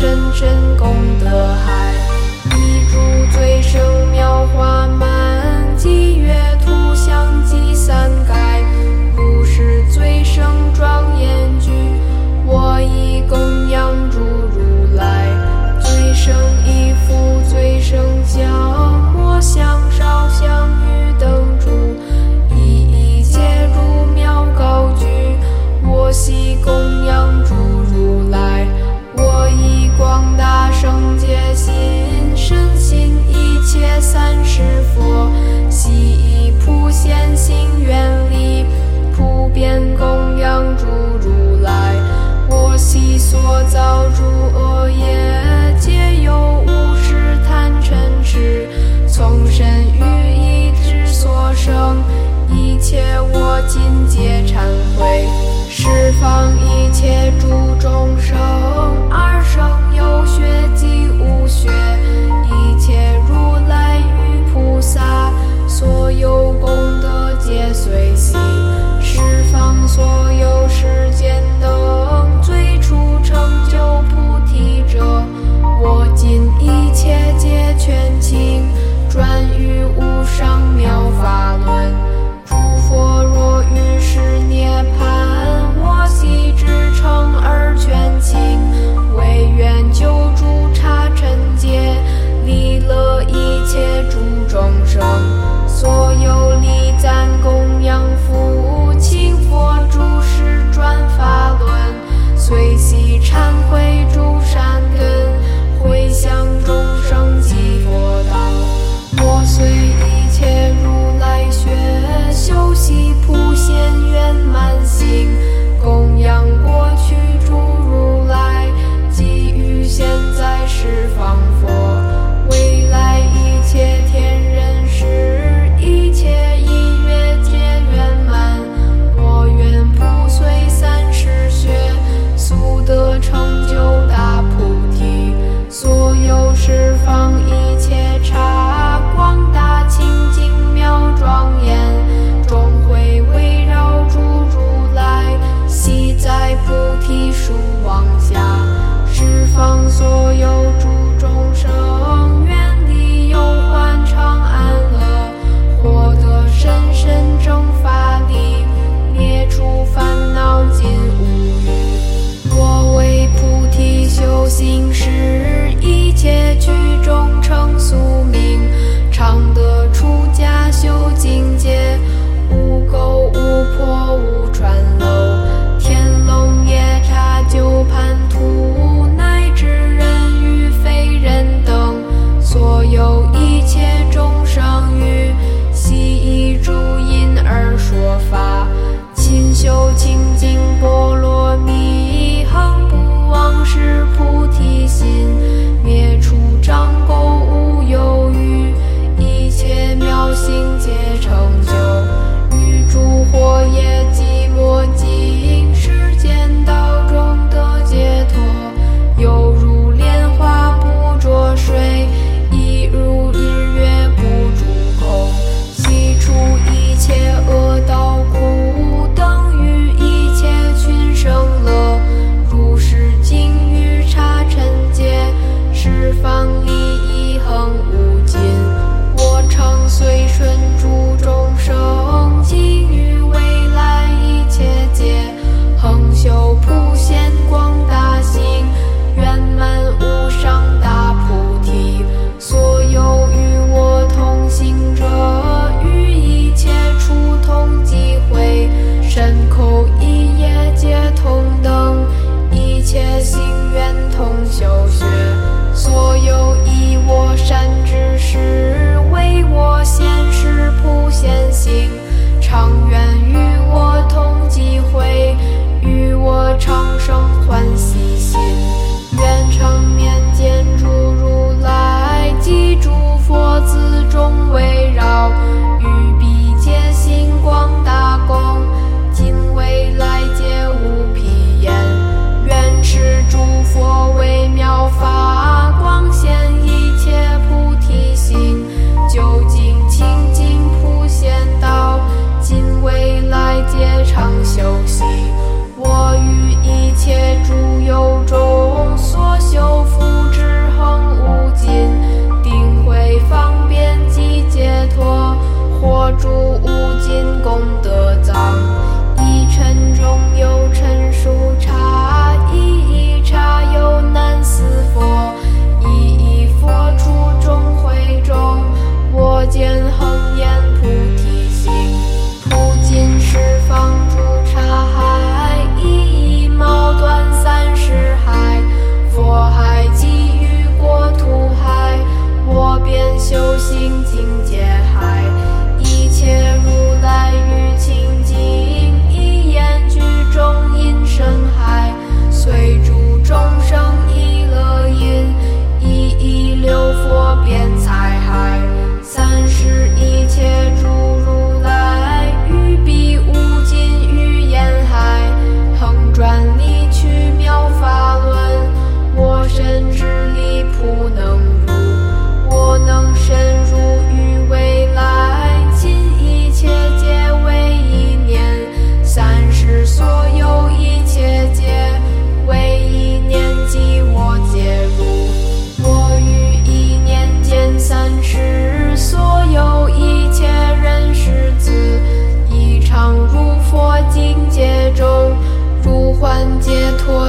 深深功德海。一株最生妙花满，积月图香积三盖。如是最生庄严具，我以供养诸如来。最生一福最生香，我香烧香于灯烛，一切如妙高举。我悉供养诸如来，我以广大圣洁心，深信一切三世佛，悉以普贤行愿力，普遍供养诸如来。我悉所造诸恶业，皆由无始贪嗔痴，从身语意之所生，一切我今皆忏悔。十方一切诸众生，二生有学及无学，一切如来与菩萨，所有功德皆随喜。十方所有世间等，最初成就菩提者，我今一切皆全倾，转于无上妙法轮。诸佛若于是涅槃，我悉至诚而全倾，为愿救诸刹尘界，利乐一切诸众生。所有礼赞供养福，请佛诸世转法轮，随喜忏悔诸善根，回向众生极佛道。我随一切如来学，修习普贤圆满行，供养过去诸如来，给予现在十方佛，未来一切天人世，一切音乐皆圆满。我愿不随三世学，速得成就大菩提。所有十方一切刹，广大清净妙庄严，终会围绕诸如来，悉在菩提树王下。十方所有诸众生，愿力忧患常安乐，获得深深正法力，灭除烦恼尽无余。我为菩提修行时，一切具众成宿命，常得出家修境界，无垢无破无穿漏，天龙夜叉九盘土，乃至人与非人等，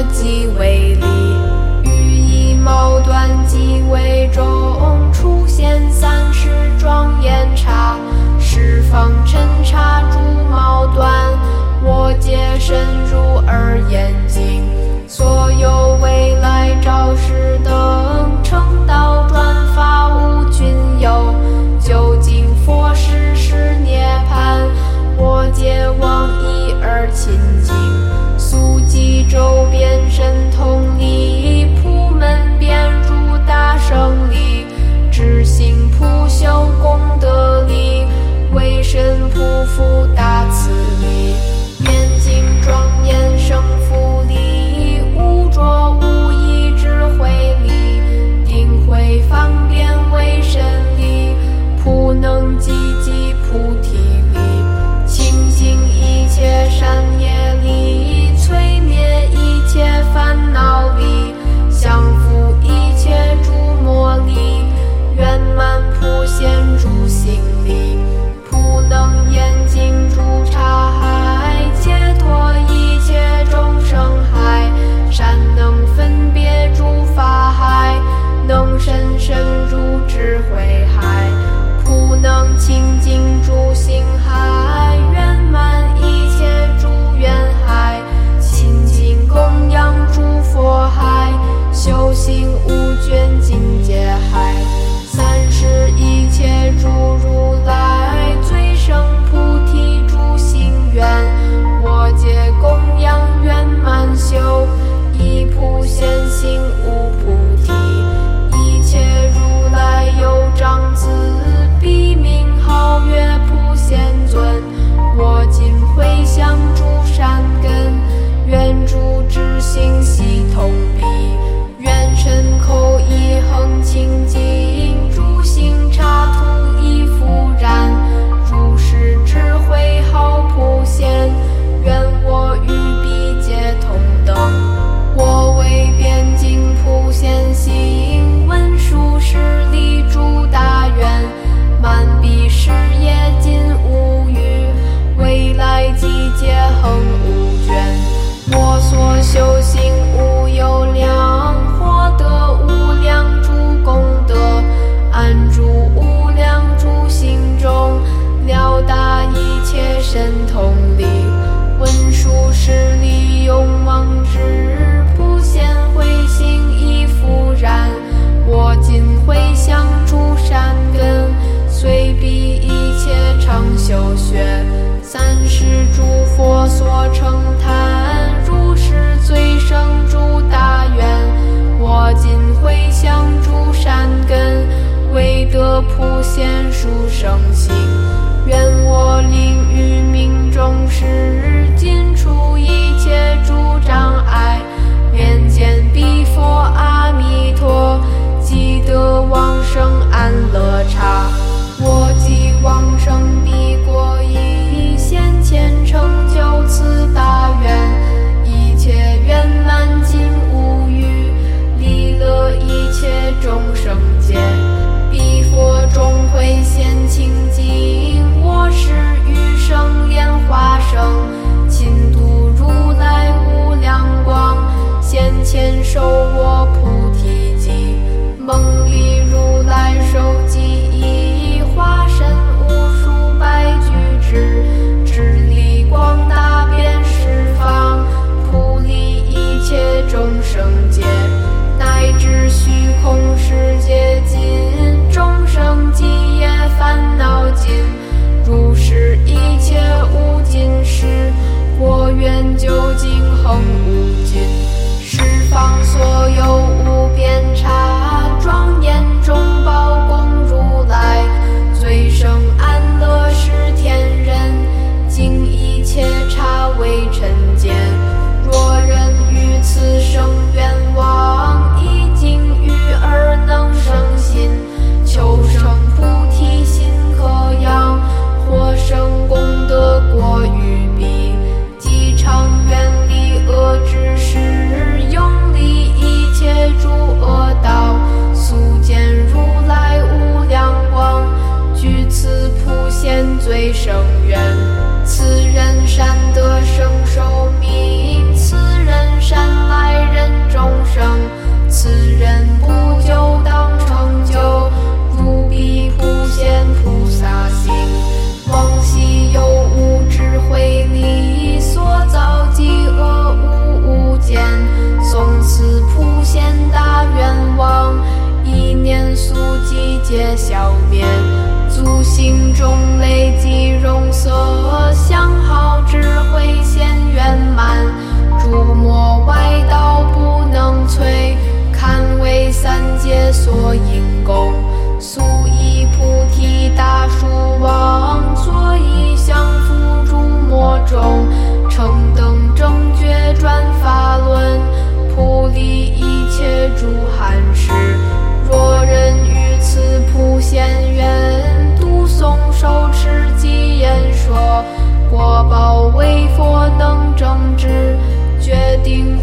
即为理，语义矛盾即为中，出现30桩严查，十方侦查诸矛盾，我皆深入而严谨，所有未来昭示等成道转法无均有，究竟佛事是涅槃，我皆往一而亲近，速记周遍神通力，普门遍入大圣力，知行普修功德力，为神普福大慈力，严谨庄严胜福力，无着无依智慧力，定慧方便为神力，普能积极菩提力，清净一切善业力，摧灭一切烦恼力，降伏一切诸魔力，圆满普现诸行力，普能严禁诸刹海，解脱一切众生海，善能分别诸法海，能深深入智慧海，普能清净诸行海，圆满一切诸愿海，亲近供养诸佛海，修行无倦境界海，三世一切诸如来，最胜菩提诸行愿，我皆供养圆满修，一普现行无菩提，一切如来有长子，彼名号曰普贤尊，我今回向诸善根，愿诸智行悉同彼，愿身口意恒清净，诸行刹土亦复然，如是智慧好普现，愿我与彼皆同等，我为遍净普贤行，文殊师利诸大愿，满彼事业尽无余，未来际界恒无倦，我所修行无有量，获得无量诸功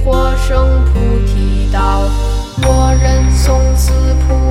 火生菩提道。我人从此菩